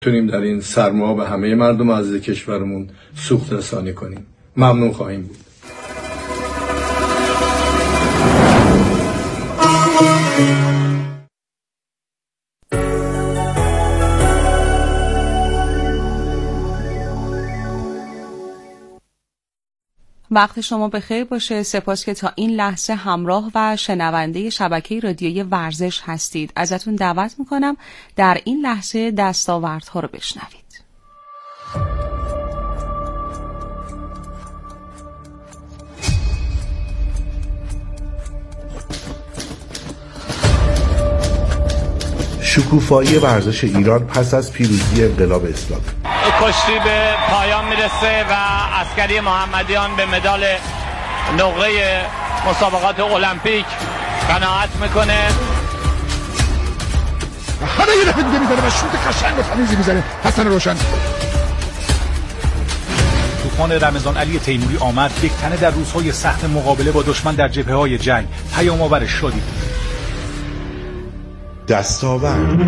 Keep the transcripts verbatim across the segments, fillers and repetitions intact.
تونیم در این سرما به همه مردم عزیز کشورمون سوخت رسانی کنیم. ممنون خواهیم بود. وقت شما بخیر باشه. سپاس که تا این لحظه همراه و شنونده شبکه رادیویی ورزش هستید. ازتون دعوت میکنم در این لحظه دستاوردها رو بشنوید. شکوفایی ورزش ایران پس از پیروزی انقلاب اسلامی. کشتی به پایان میرسه و عسکری محمدیان به مدال نقره مسابقات المپیک قناعت میکنه. حالا یه دفعه دیگه میزنه و شوت قشنگ و تمیزی میزنه حسن روشن. طوفان رمضان علی تیموری آمد یک تنه در روزهای سخت مقابله با دشمن در جبهه‌های جنگ پیام آور شدید. دستاورد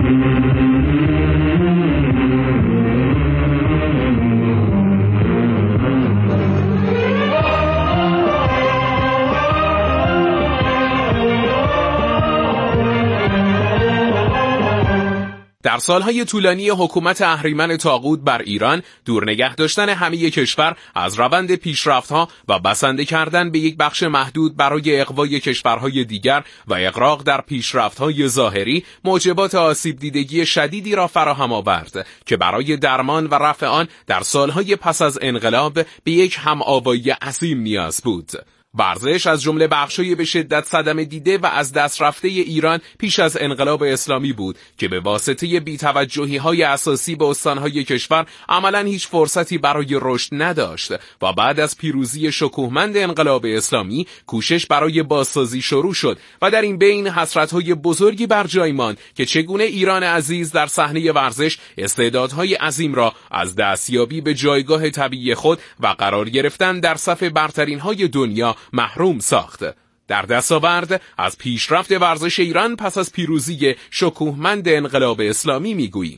در سالهای طولانی حکومت اهریمن طاغوت بر ایران، دور نگه داشتن همه کشور از روند پیشرفت‌ها و بسنده کردن به یک بخش محدود برای اغوای کشورهای دیگر و اغراق در پیشرفت‌های ظاهری موجبات آسیب دیدگی شدیدی را فراهم آورد که برای درمان و رفع آن در سالهای پس از انقلاب به یک هم‌آوایی عظیم نیاز بود. ورزش از جمله بخشای به شدت صدمه دیده و از دست رفته ایران پیش از انقلاب اسلامی بود که به واسطه بی‌توجهی‌های اساسی به استانهای کشور عملاً هیچ فرصتی برای رشد نداشت و بعد از پیروزی شکوهمند انقلاب اسلامی کوشش برای بازسازی شروع شد و در این بین حسرت‌های بزرگی بر جای ماند که چگونه ایران عزیز در صحنه ورزش استعدادهای عظیم را از دستیابی به جایگاه طبیعی خود و قرار گرفتن در صف برترین‌های دنیا محروم ساخت. در دستاورد از پیشرفت ورزش ایران پس از پیروزی شکوهمند انقلاب اسلامی میگوییم.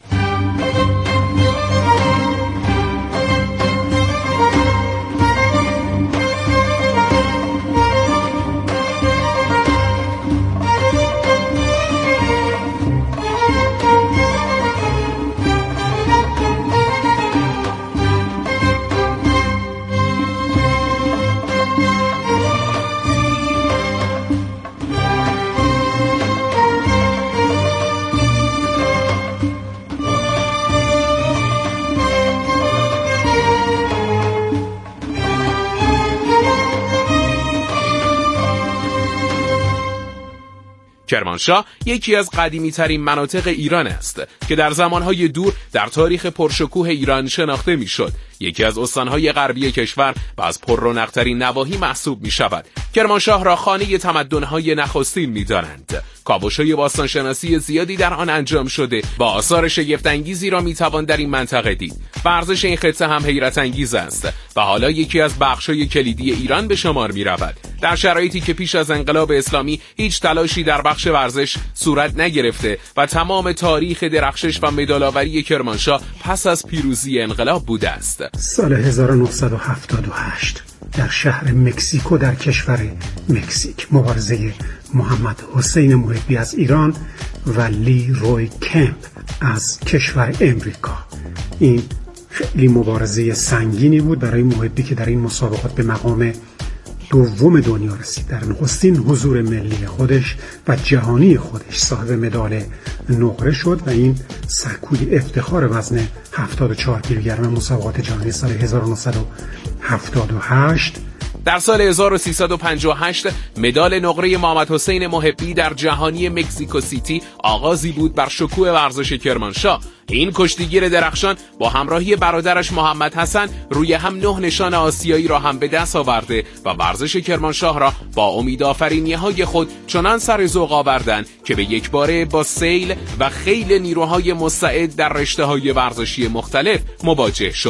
کرمانشاه یکی از قدیمی‌ترین مناطق ایران است که در زمانهای دور در تاریخ پرشکوه ایران شناخته می‌شد. یکی از استانهای غربی کشور و از پررونق‌ترین نواحی محسوب می‌شود. کرمانشاه را خانه تمدن‌های نخستین می‌دانند. کاوش‌های باستانشناسی زیادی در آن انجام شده و آثار شگفت‌انگیزی را می‌توان در این منطقه دید. ورزش این خطه هم حیرت انگیز است و حالا یکی از بخش‌های کلیدی ایران به شمار می‌رود. در شرایطی که پیش از انقلاب اسلامی هیچ تلاشی در بخش ورزش صورت نگرفته و تمام تاریخ درخشش و مدال‌آوری کرمانشاه پس از پیروزی انقلاب بوده است. سال هزار و نهصد و هفتاد و هشت در شهر مکزیکو در کشور مکزیک مبارزه محمد حسین محبی از ایران و لی روی کمپ از کشور امریکا. این خیلی مبارزه سنگینی بود برای محبی که در این مسابقات به مقام دوم دنیا رسید. در نخستین حضور ملی خودش و جهانی خودش صاحب مدال نقره شد و این سکوی افتخار وزن هفتاد و چهار کیلوگرم مسابقات جهانی سال هزار و نهصد و هفتاد و هشت. در سال هزار و سیصد و پنجاه و هشت مدال نقره محمد حسین محبی در جهانی مکزیکو سیتی آغازی بود بر شکوه ورزش کرمانشاه. این کشتیگیر درخشان با همراهی برادرش محمد حسن روی هم نه نشان آسیایی را هم به دست آورده و ورزش کرمانشاه را با امیدآفرینی‌های خود چنان سر ذوق آوردند که به یک باره با سیل و خیل نیروهای مستعد در رشته‌های ورزشی مختلف مواجه شد.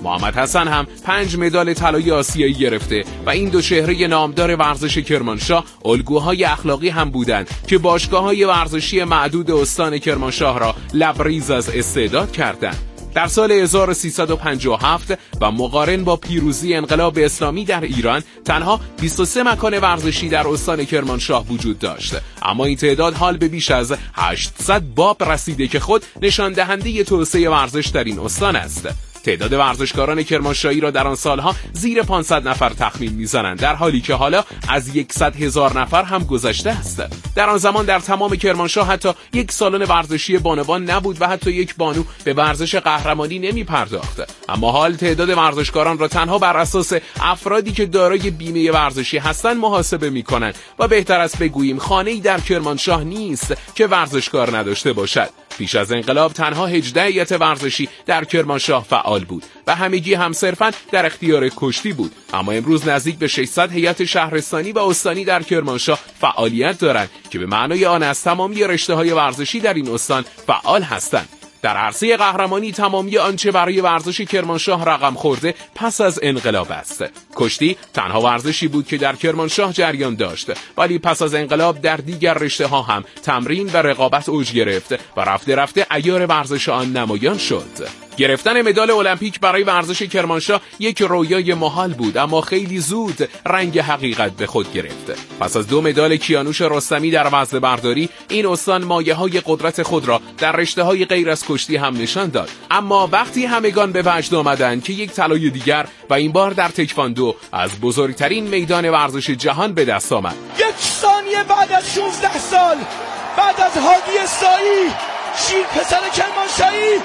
محمد حسن هم پنج مدال طلای آسیایی گرفته و این دو چهره نامدار ورزش کرمانشاه الگوهای اخلاقی هم بودند که باشگاه‌های ورزشی معدود استان کرمانشاه را لبریز از استعداد کردند. در سال هزار و سیصد و پنجاه و هفت و مقارن با پیروزی انقلاب اسلامی در ایران تنها بیست و سه مکان ورزشی در استان کرمانشاه وجود داشت، اما این تعداد حال به بیش از هشتصد باب رسیده که خود نشان دهنده توسعه ورزش در این استان است. تعداد ورزشکاران کرمانشاهی را در آن سالها زیر پانصد نفر تخمین می‌زنند، در حالی که حالا از صد هزار نفر هم گذشته است. در آن زمان در تمام کرمانشاه حتی یک سالن ورزشی بانوان نبود و حتی یک بانو به ورزش قهرمانی نمی‌پرداخت. اما حال تعداد ورزشکاران را تنها بر اساس افرادی که دارای بیمه ورزشی هستند محاسبه می‌کنند و بهتر است بگوییم خانه‌ای در کرمانشاه نیست که ورزشکار نداشته باشد. پیش از انقلاب تنها هجده هیئت ورزشی در کرمانشاه فعال بود و همگی هم صرفاً در اختیار کشتی بود، اما امروز نزدیک به ششصد هیئت شهرستانی و استانی در کرمانشاه فعالیت دارند که به معنای آن از تمامی رشته‌های ورزشی در این استان فعال هستند. در عرصه قهرمانی تمامی آنچه برای ورزش کرمانشاه رقم خورده پس از انقلاب است. کشتی تنها ورزشی بود که در کرمانشاه جریان داشت، ولی پس از انقلاب در دیگر رشته ها هم تمرین و رقابت اوج گرفت و رفته رفته عیار ورزش آن نمایان شد. گرفتن مدال المپیک برای ورزش کرمانشاه یک رویای محال بود، اما خیلی زود رنگ حقیقت به خود گرفت. پس از دو مدال کیانوش رستمی در وزنه برداری، این استان مایه‌های قدرت خود را در رشته‌های غیر از کشتی هم نشان داد. اما وقتی همگان به وجد آمدند که یک طلای دیگر و این بار در تکواندو از بزرگترین میدان ورزش جهان به دست آمد، یک ثانیه بعد از شانزده سال بعد از هادی سایی، شیر پسر کرمانشاهی،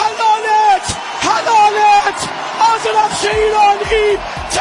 حلالت حلالت از نقش ایرانی،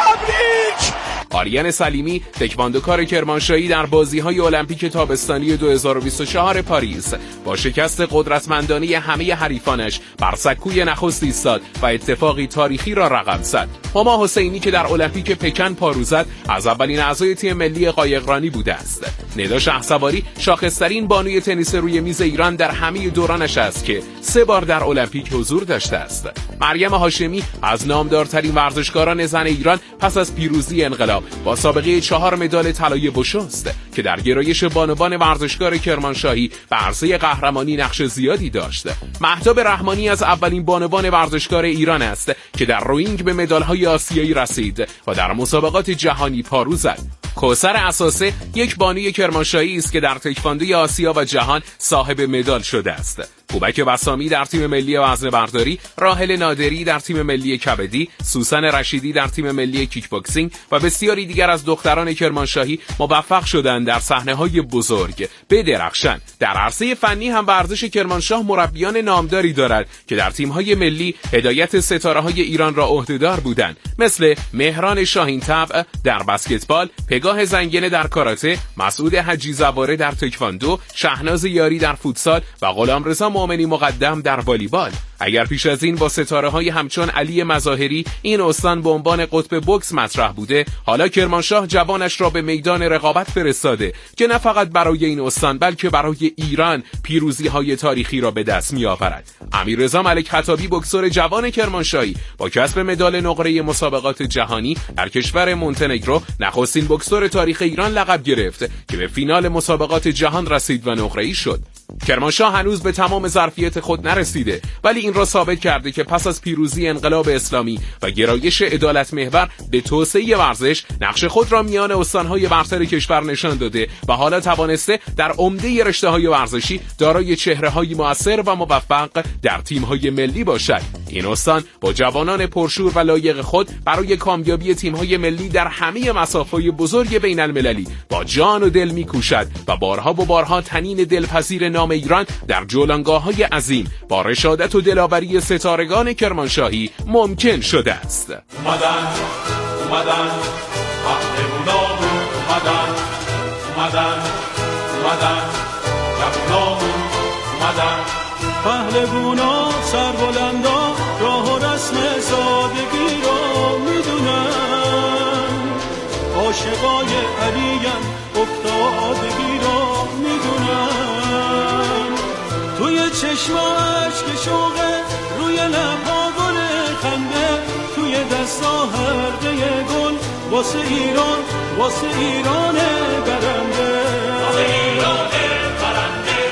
تبریک. آریان سلیمی تکواندوکار کرمانشاهی در بازی‌های المپیک تابستانی دو هزار و بیست و چهار پاریس با شکست قدرتمندانه همه حریفانش بر سکوی نخست ایستاد و اتفاقی تاریخی را رقم زد. هما حسینی که در المپیک پکن پارو زد از اولین اعضای تیم ملی قایقرانی بوده است. ندا شهسواری شاخص‌ترین بانوی تنیس روی میز ایران در همه دورانش است که سه بار در المپیک حضور داشته است. مریم هاشمی از نامدارترین ورزشکاران زن ایران پس از پیروزی انقلاب با سابقه چهار مدال طلای بوشست که در گرایش بانوان ورزشکار کرمانشاهی به عرصه قهرمانی نقش زیادی داشت. مهتاب رحمانی از اولین بانوان ورزشکار ایران است که در روینگ به مدال‌های آسیایی رسید و در مسابقات جهانی پارو زد. کوثر اساسه یک بانوی کرمانشاهی است که در تکواندوی آسیا و جهان صاحب مدال شده است. کوبک بسامی در تیم ملی وزنه برداری، راحل نادری در تیم ملی کبدی، سوسن رشیدی در تیم ملی کیک باکسینگ و بسیاری دیگر از دختران کرمانشاهی موفق شدند در صحنه‌های بزرگ بدرخشند. در عرصه فنی هم ورزش کرمانشاه مربیان نامداری دارد که در تیم‌های ملی هدایت ستاره‌های ایران را عهده‌دار بودند، مثل مهران شاهین طبع در بسکتبال، پگاه زنگنه در کاراته، مسعود حجی زواره در تکواندو، شهناز یاری در فوتسال و غلامرضا مومنی مقدم در والیبال. اگر پیش از این با ستاره‌های همچون علی مظاهری این استان به عنوان قطب بوکس مطرح بوده، حالا کرمانشاه جوانش را به میدان رقابت فرستاده که نه فقط برای این استان بلکه برای ایران پیروزی‌های تاریخی را به دست می‌آورد. امیررضا ملک خطابی بوکسور جوان کرمانشاهی با کسب مدال نقره مسابقات جهانی در کشور مونتنگرو نخستین بوکسور تاریخ ایران لقب گرفت که به فینال مسابقات جهان رسید و نقره‌ای شد. کرمانشاه هنوز به تمام ظرفیت خود نرسیده، ولی این را ثابت کرده که پس از پیروزی انقلاب اسلامی و گرایش عدالت محور به توسعه ورزش نقش خود را میان استان‌های برتر کشور نشان داده و حالا توانسته در عمده رشته‌های ورزشی دارای چهره‌های مؤثر و موفق در تیم‌های ملی باشد. این استان با جوانان پرشور و لایق خود برای کامیابی تیم‌های ملی در همه مسافه‌های بزرگ بین‌المللی با جان و دل می‌کوشد و بارها و بارها تنین دلپذیر نام ایران در جولانگاه‌های عظیم با رشادت و دلاوری ستارگان کرمانشاهی ممکن شده است. اومدن اومدن پهلوانا اومدن اومدن اومدن جوانامون اومدن پهلوانا سربلندا راه و رسم سادگی را میدونن، عاشقای علیم افتادگی را میدونن، توی چشماش که شوقه، روی لبها گل خنده، دستا حلقه گل واسه ایران، واسه ایران برنده، واسه ایران برنده.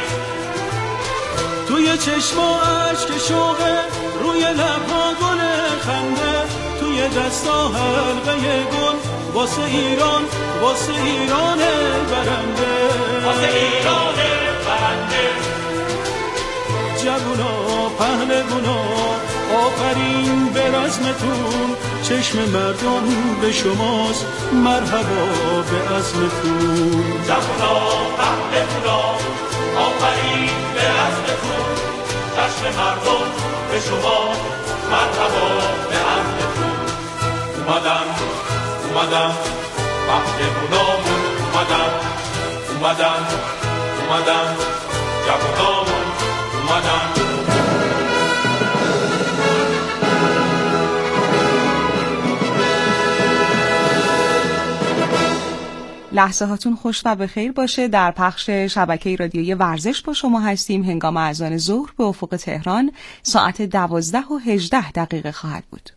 توی چشما اشک شوقه، روی لبها گل خنده، توی دستا حلقه گل واسه ایران، واسه ایران برنده، واسه ایران برنده. جوونا پهلوانا آفرین به رزمتون، چشم مردم به شماست مرحبا به عزمتون. جوونا پهلوانا آفرین به رزمتون، چشم مردم به شما مرحبا به عزمتون. اومدن اومدن پهلوانامون، اومدن اومدن اومدن جوانامون اومدن. لحظه هاتون خوش و بخیر باشه. در پخش شبکه رادیویی ورزش با شما هستیم. هنگام اذان ظهر به افق تهران ساعت دوازده و هجده دقیقه خواهد بود.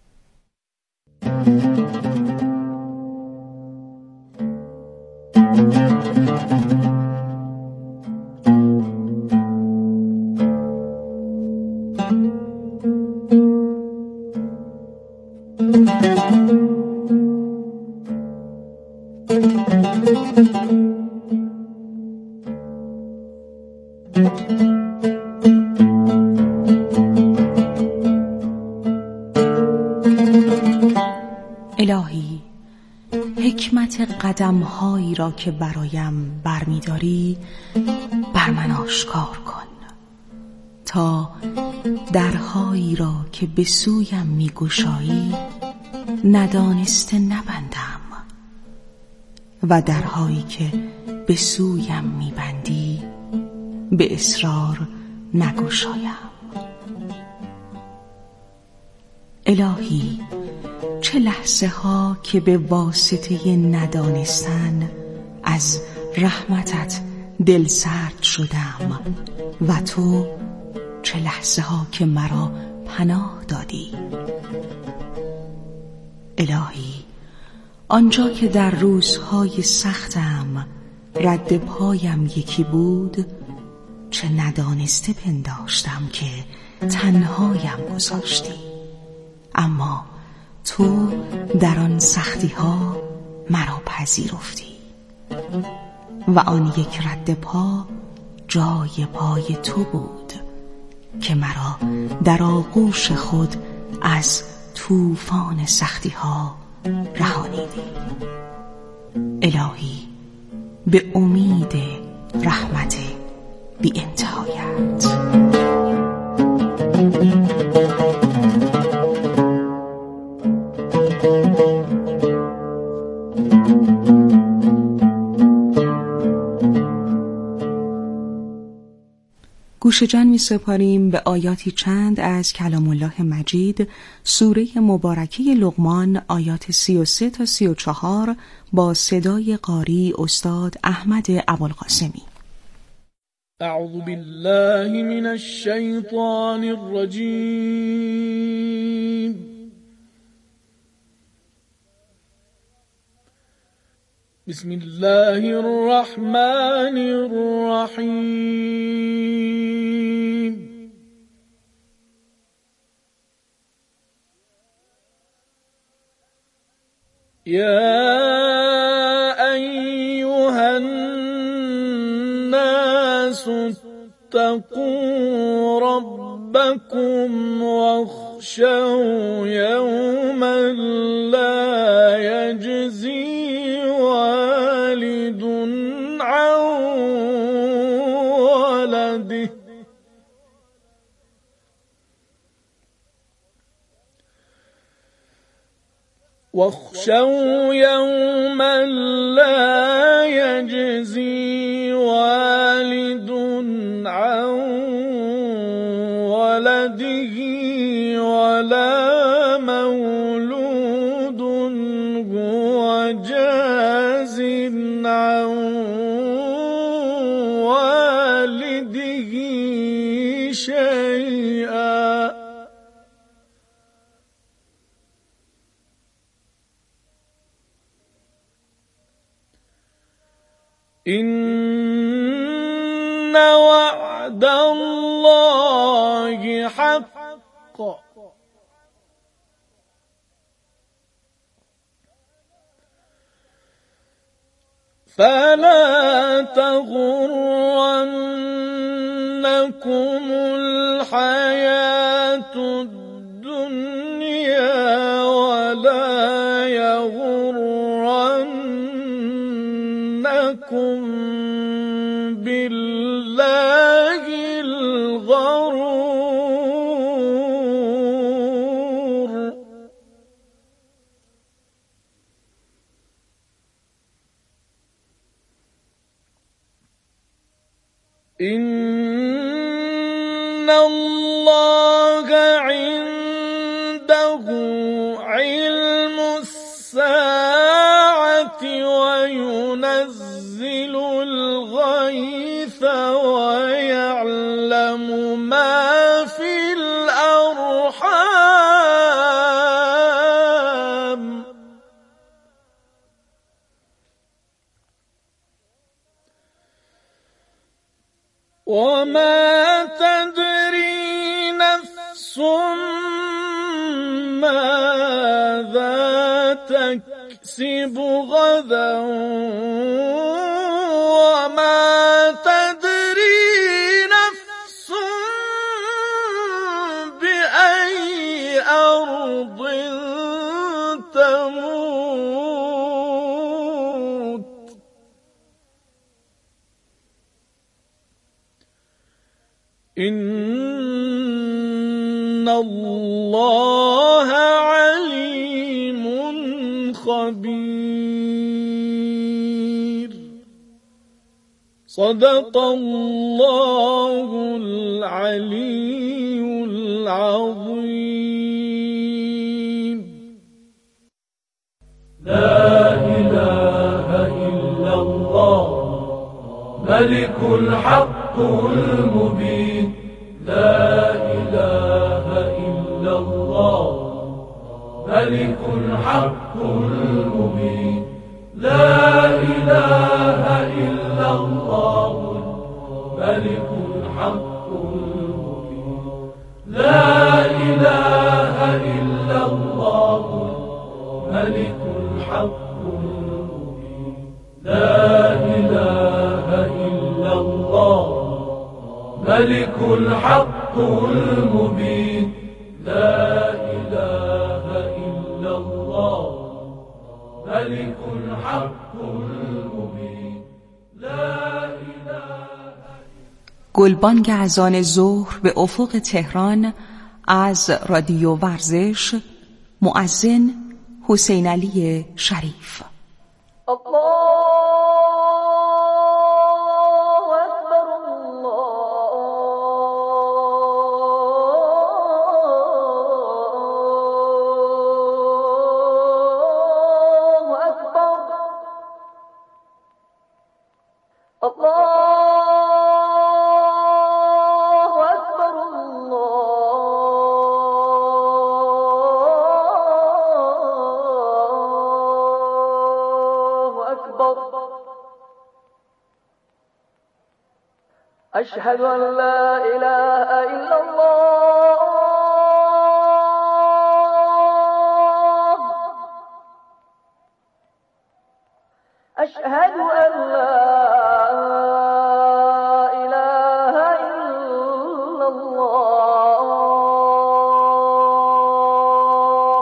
الهی، حکمت قدم‌هایی را که برایم برمی‌داری بر من آشکار کن، تا درهایی را که به سویم می‌گشایی ندانسته نبندم و درهایی که به سویم می‌بندی به اصرار نگشایم. الهی، چه لحظه ها که به واسطه ندانستن از رحمتت دل سرد شدم و تو چه لحظه ها که مرا پناه دادی. الهی، آنجا که در روزهای سختم رد پایم یکی بود، چه ندانسته پنداشتم که تنهایم گذاشتی، اما تو در آن سختی ها مرا پذیرفتی و آن یک رد پا جای پای تو بود که مرا در آغوش خود از طوفان سختی ها رهانیدی. الهی، به امید رحمت بی انتهایت. گوش جان می سپاریم به آیاتی چند از کلام الله مجید، سوره مبارکه لقمان، آیات سی و سه تا سی و چهار با صدای قاری استاد احمد ابوالقاسمی. اعوذ بالله من الشیطان الرجیم. بسم الله الرحمن الرحیم. یا ایها الناس اتقوا ربكم واخشوا يوما لا يجزي والد عن ولده واخشوا يوما لا يجزي والد عن ولده ولا مولود هو جاز عن والده شيئا إن وعد الله حق فلا تغرنكم الحياة الدنيا ولا يغرنكم بالله الغرور إن الله عنده علم الساعة وينزل الغيث ويعلم ما في الأرحام وما تدري نفس ماذا تكسب غدا وما تدري نفس بأي أرض تموت إن الله عليم خبير صدق الله العلي العظيم لا إله إلا الله ملك الحق المبين لا إله إلا الله ملك الحق المبين لا إله إلا الله ملك الحق المبين لا إله إلا الله ملك الحق المبين لا إله إلا الله ملك الحق المبين لا إله إلا الله ملك الحق المبين لا إله. گلبانگ اذان ظهر به افق تهران از رادیو ورزش، مؤذن حسین علی شریف. أشهد أن لا إله إلا الله أشهد أن لا إله إلا الله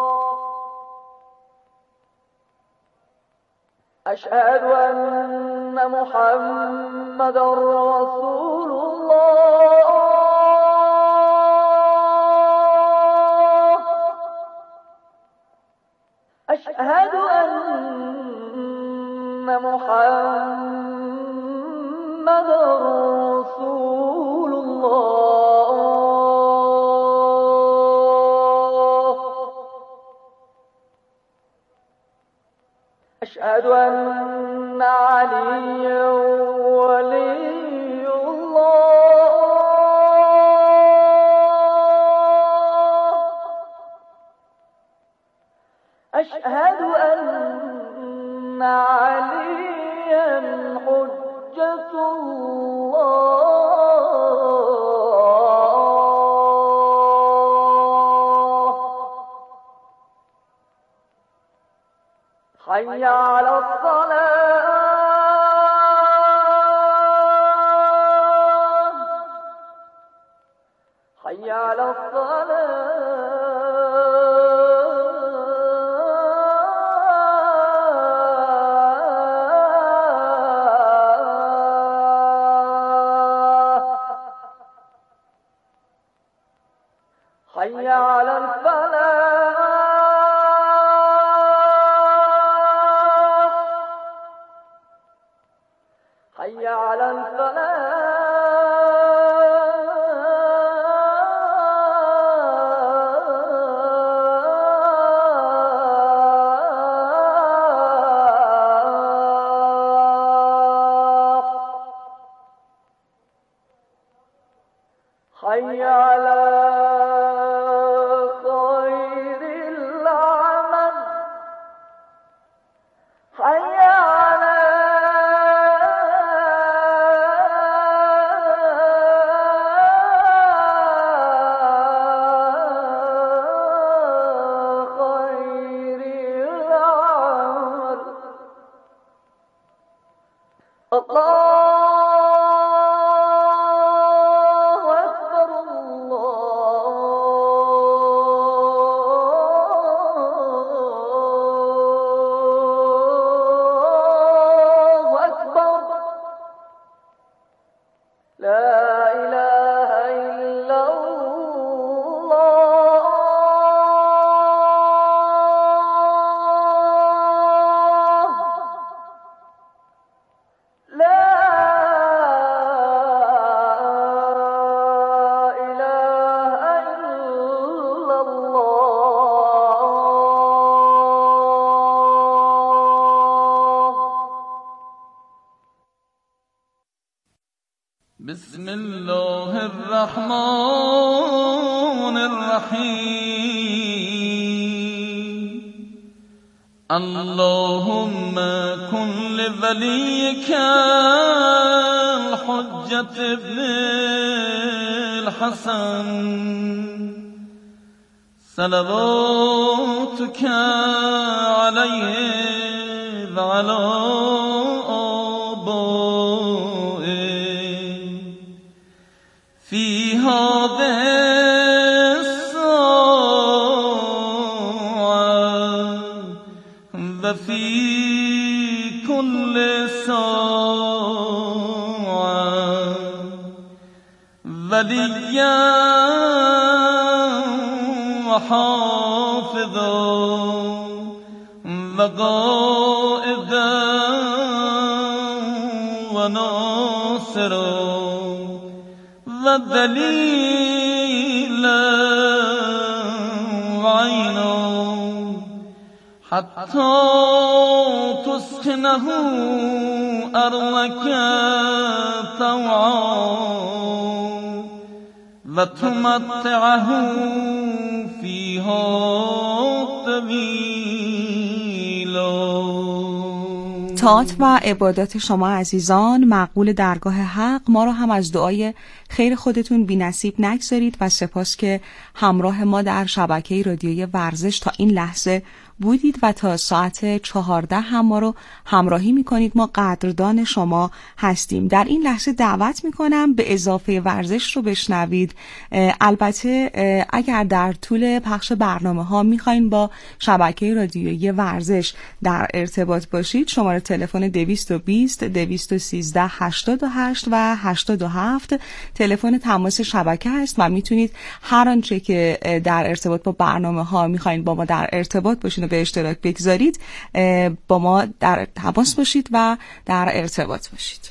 أشهد أن محمد رسول الله أشهد أن محمد رسول الله أشهد أن عليا ولي الله أشهد أن عليا حجة حجة الله حي على الصلاة حي على الصلاة حي على الفلاح حي على الفلاح حي على خير العمل حي على خير العمل الله بسم الله الرحمن الرحيم اللهم كن لوليك الحجة ابن الحسن صلواتك عليه وعلى في هذه الساعة وفي كل ساعة وليا وحافظا وقائدا وناصرا ودليلا وعينا حتى تسكنه أرضك طوعا وتمتعه فيها طويلا. طاعت و عبادات شما عزیزان مقبول درگاه حق. ما را هم از دعای خیر خودتون بی نصیب نگذارید و سپاس که همراه ما در شبکه رادیویی ورزش تا این لحظه بودید و تا ساعت چهارده هم ما رو همراهی میکنید. ما قدردان شما هستیم. در این لحظه دعوت میکنم به اضافه ورزش رو بشنوید. البته اگر در طول پخش برنامه ها میخواین با شبکه رادیویی ورزش در ارتباط باشید، شماره تلفن دویست و بیست دویست و سیزده هشتاد و هشت و هشتاد و هفت تلفن تماس شبکه هست و میتونید هر آنچه که در ارتباط با برنامه ها میخواین با ما در ارتباط باشید به اشتراک بگذارید، با ما در تماس باشید و در ارتباط باشید.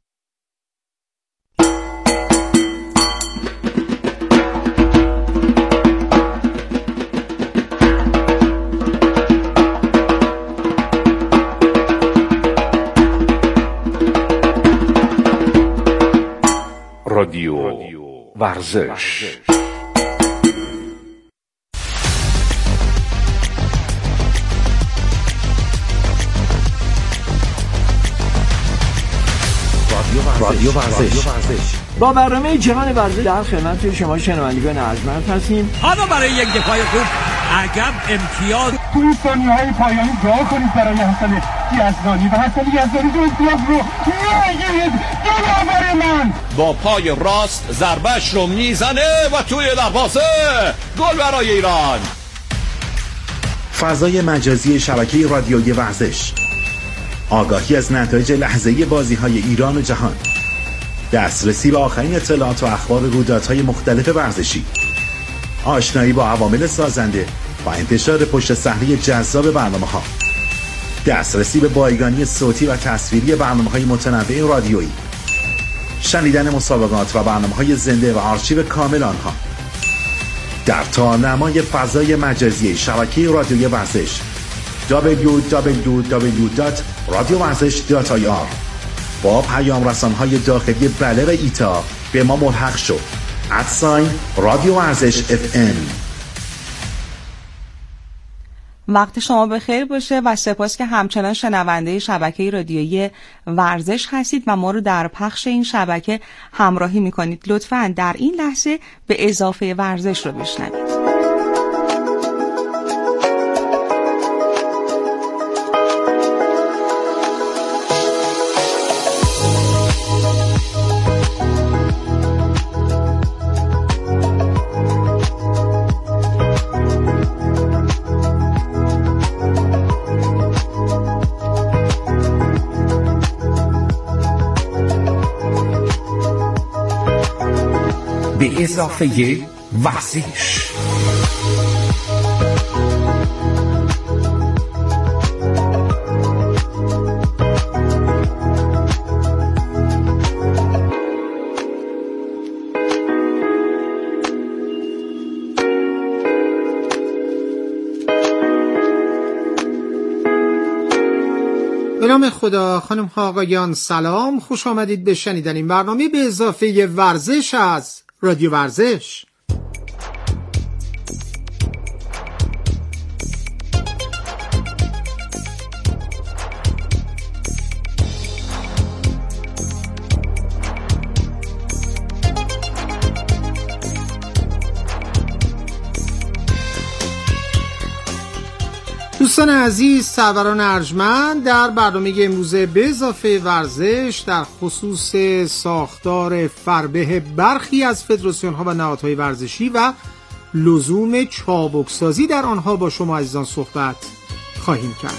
رادیو ورزش. رادیو ورزش. با برنامه جهان ورزش در خدمت شما شنوندگان ارجمند هستیم. حالا برای یک دفاع خوب عقب امتیاز توی ثانیه‌های پایانی دعا کنید برای حسن یزدانی و حسن یزدانی دو امتیاز رو میگیرید. دو من با پای راست ضربهش رو میزنه و توی دروازه گل برای ایران. فضای مجازی شبکه رادیویی ورزش، آگاهی از نتایج لحظه‌ای بازی‌های ایران و جهان، دسترسی به آخرین اطلاعات و اخبار رویدادهای مختلف ورزشی، آشنایی با عوامل سازنده و انتشار پشت صحنه جذاب برنامه‌ها، دسترسی به بایگانی صوتی و تصویری برنامه‌های متنوع رادیویی، شنیدن مسابقات و برنامه‌های زنده و آرشیو کامل آنها در تارنمای فضای مجازی شبکه رادیویی ورزش دبلیو دبلیو دبلیو دات رادیو ورزش دات آی آر. با پیام رسان‌های داخلی بله و ایتا به ما ملحق شد. ادساین رادیو ورزش اف ام. وقت شما بخیر باشه و سپاس که همچنان شنونده شبکه رادیویی ورزش هستید و ما رو در پخش این شبکه همراهی میکنید. لطفاً در این لحظه به اضافه ورزش رو بشنوید. به اضافه ورزش. به نام خدا. خانم ها آقایان سلام، خوش آمدید به شنیدن این برنامه به اضافه ورزش از رادیو ورزش. دوستان عزیز، سروران ارجمند، در برنامه امروز به اضافه ورزش در خصوص ساختار فربه برخی از فدراسیون ها و نهادهای ورزشی و لزوم چابکسازی در آنها با شما عزیزان صحبت خواهیم کرد.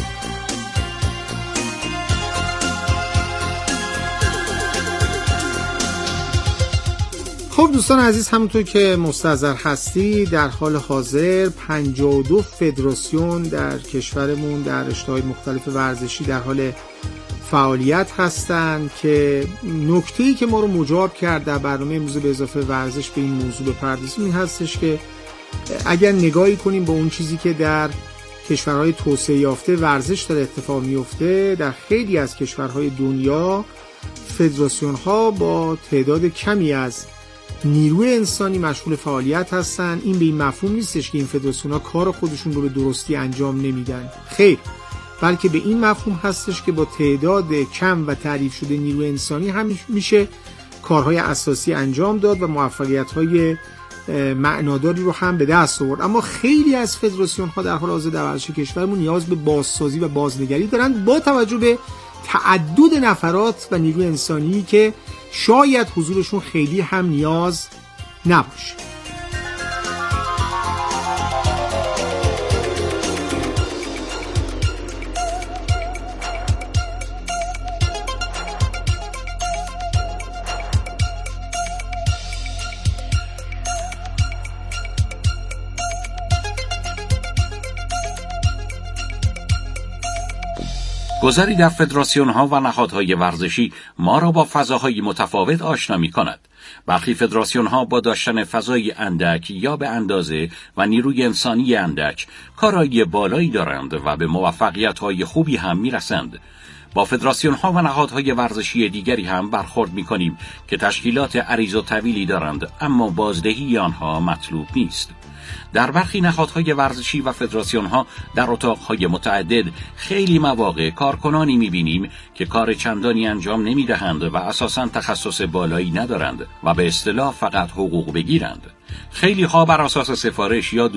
خب دوستان عزیز، همونطور که مستحضر هستی در حال حاضر پنجاه و دو فدراسیون در کشورمون در رشته‌های مختلف ورزشی در حال فعالیت هستند که نکته‌ای که ما رو مجاب کرد در برنامه امروز به اضافه ورزش به این موضوع بپردازیم این هستش که اگر نگاهی کنیم با اون چیزی که در کشورهای توسعه یافته ورزش داره اتفاق میفته، در خیلی از کشورهای دنیا فدراسیون‌ها با تعداد کمی از نیروی انسانی مشغول فعالیت هستن. این به این مفهوم نیستش که این فدراسیون‌ها کار خودشون رو به درستی انجام نمیدن، خیر، بلکه به این مفهوم هستش که با تعداد کم و تعریف شده نیروی انسانی هم میشه کارهای اساسی انجام داد و موفقیت‌های معناداری رو هم به دست آورد. اما خیلی از فدراسیون‌ها در حال حاضر در ورزش کشورمون نیاز به بازسازی و بازنگری دارن با توجه به تعدد نفرات و نیروی انسانی که شاید حضورشون خیلی هم نیاز نباشه. گذاری در فدراسیون ها و نهادهای ورزشی ما را با فضاهای متفاوت آشنا می کند. برخی فدراسیون ها با داشتن فضای اندک یا به اندازه و نیروی انسانی اندک کارایی بالایی دارند و به موفقیت های خوبی هم می رسند. با فدراسیون ها و نهادهای ورزشی دیگری هم برخورد می کنیم که تشکیلات عریض و طویلی دارند اما بازدهی آنها مطلوب نیست. در برخی نهادهای ورزشی و فدراسیون‌ها در اتاق‌های متعدد خیلی مواقع کارکنانی می‌بینیم که کار چندانی انجام نمی‌دهند و اساساً تخصص بالایی ندارند و به اصطلاح فقط حقوق بگیرند. خیلی ها بر اساس سفارش یا